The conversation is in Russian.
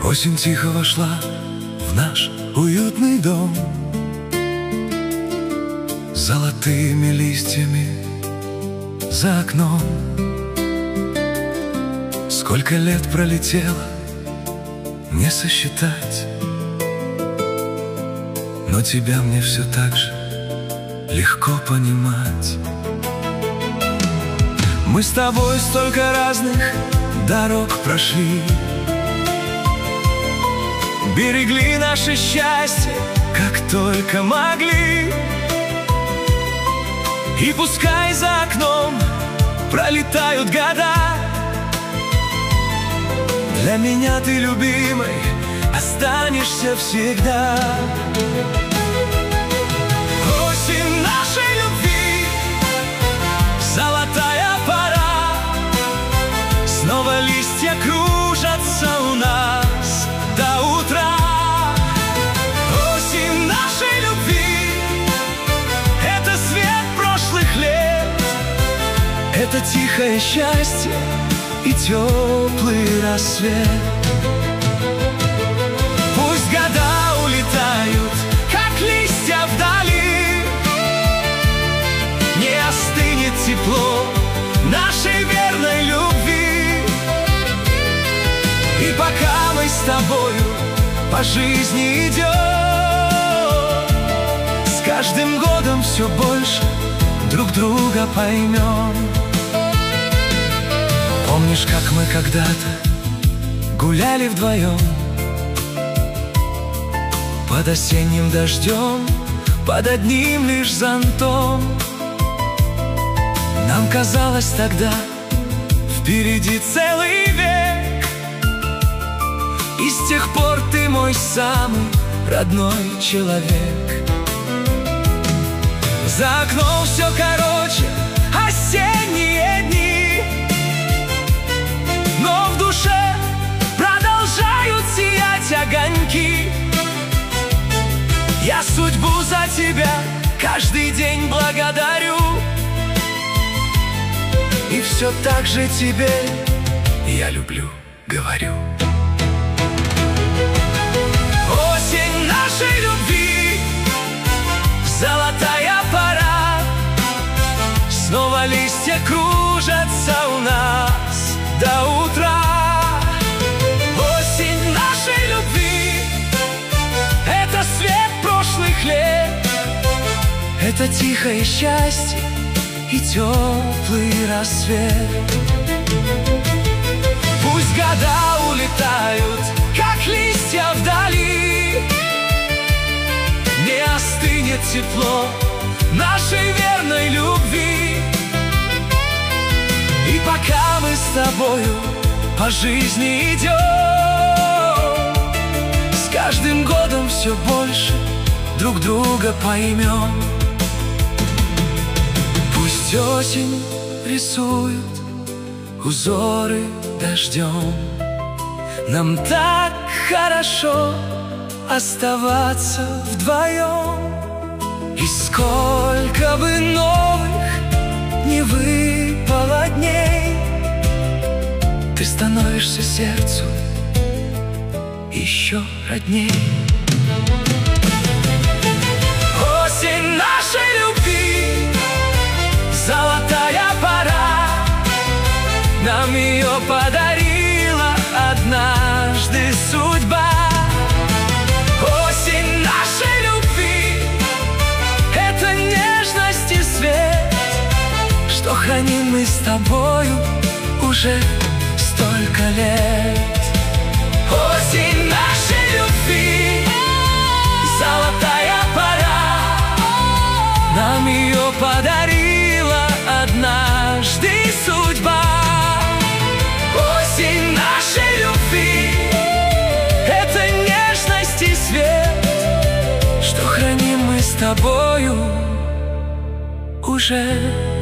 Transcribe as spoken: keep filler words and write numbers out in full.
Осень тихо вошла в наш уютный дом, золотыми листьями за окном. Сколько лет пролетело, не сосчитать, но тебя мне все так же легко понимать. Мы с тобой столько разных дорог прошли, берегли наше счастье, как только могли. И пускай за окном пролетают года, для меня ты, любимой, останешься всегда. Осень нашей любви, золотая пора, снова листья кружатся у нас до утра. Осень нашей любви — это свет прошлых лет, это тихое счастье и теплый рассвет. Пусть года улетают, как листья вдали, не остынет тепло нашей верной любви. И пока мы с тобою по жизни идем, с каждым годом все больше друг друга поймем. Помнишь, как мы когда-то гуляли вдвоем под осенним дождем, под одним лишь зонтом? Нам казалось тогда, впереди целый век, и с тех пор ты мой самый родной человек. За окном все короче осенние дни, но в душе продолжают сиять огоньки. Я судьбу за тебя каждый день благодарю, и все так же тебе я люблю, говорю. Осень нашей любви, золотая пора, снова листья кружатся у нас до утра. Осень нашей любви — это свет прошлых лет, это тихое счастье и теплый рассвет. Пусть года улетают, как листья вдали, не остынет тепло нашей верной любви. И пока мы с тобою по жизни идем, с каждым годом все больше друг друга поймем. Пусть осень рисует узоры дождем, нам так хорошо оставаться вдвоем. И сколько бы новых не выпало дней, ты становишься сердцу еще родней. Осень нашей любви, золотая пора, нам ее подарила однажды судьба. Осень нашей любви — это нежность и свет, что храним мы с тобою уже столько лет. Осень нашей любви, золотая пора, нам ее подарила однажды судьба. Осень нашей любви — это нежность и свет, что храним мы с тобою уже